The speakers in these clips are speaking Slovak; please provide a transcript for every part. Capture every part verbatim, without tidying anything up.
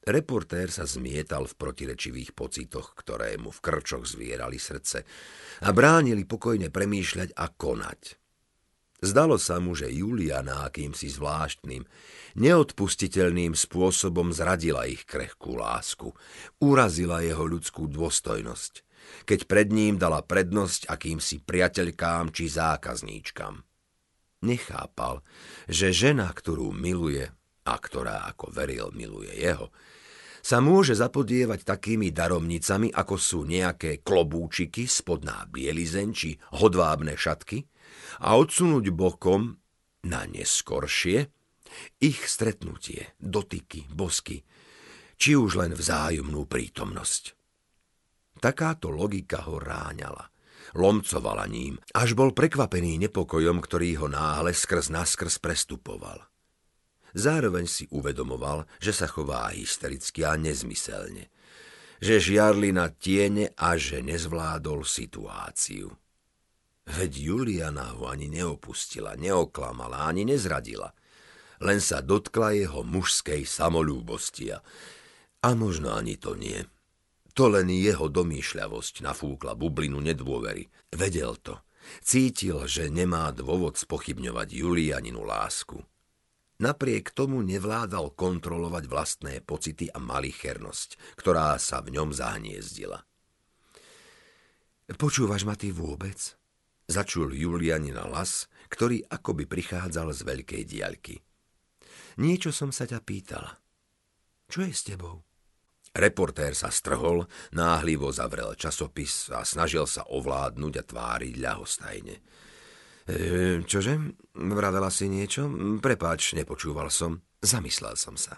Reportér sa zmietal v protirečivých pocitoch, ktoré mu v krčoch zvierali srdce a bránili pokojne premýšľať a konať. Zdalo sa mu, že Juliana akýmsi zvláštnym, neodpustiteľným spôsobom zradila ich krehkú lásku, urazila jeho ľudskú dôstojnosť, keď pred ním dala prednosť akýmsi priateľkám či zákazníčkam. Nechápal, že žena, ktorú miluje a ktorá, ako veril, miluje jeho, sa môže zapodievať takými daromnicami, ako sú nejaké klobúčiky, spodná bielizeň či hodvábne šatky a odsunúť bokom na neskoršie ich stretnutie, dotyky, bosky, či už len vzájomnú prítomnosť. Takáto logika ho ráňala, lomcovala ním, až bol prekvapený nepokojom, ktorý ho náhle skrz naskrz prestupoval. Zároveň si uvedomoval, že sa chová hystericky a nezmyselne, že žiarli na tiene a že nezvládol situáciu. Veď Juliana ho ani neopustila, neoklamala, ani nezradila, len sa dotkla jeho mužskej samolúbosti a, a možno ani to nie. To len jeho domýšľavosť nafúkla bublinu nedôvery. Vedel to, cítil, že nemá dôvod spochybňovať Julianinu lásku. Napriek tomu nevládal kontrolovať vlastné pocity a malichernosť, ktorá sa v ňom zahniezdila. Počúvaš ma ty vôbec? Začul Julianina hlas, ktorý akoby prichádzal z veľkej diaľky. Niečo som sa ťa pýtala. Čo je s tebou? Reportér sa strhol, náhlivo zavrel časopis a snažil sa ovládnuť a tváriť ľahostajne. E, čože? Vravela si niečo? Prepáč, nepočúval som. Zamyslel som sa.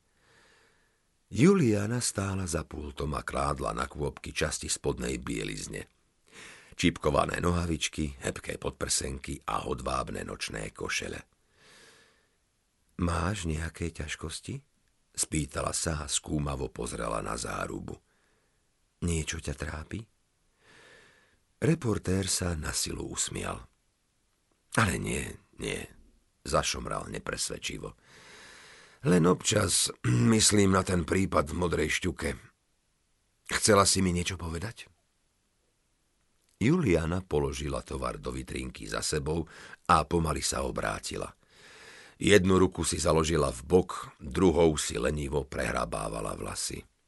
Juliana stála za pultom a kládla na kôpky časti spodnej bielizne. Čípkované nohavičky, hebké podprsenky a hodvábne nočné košele. Máš nejaké ťažkosti? Spýtala sa a skúmavo pozrela na zárubu. Niečo ťa trápi? Reportér sa na silu usmial. Ale nie, nie, zašomral nepresvedčivo. Len občas myslím na ten prípad v Modrej šťuke. Chcela si mi niečo povedať? Juliana položila tovar do vitrínky za sebou a pomaly sa obrátila. Jednu ruku si založila v bok, druhou si lenivo prehrabávala vlasy.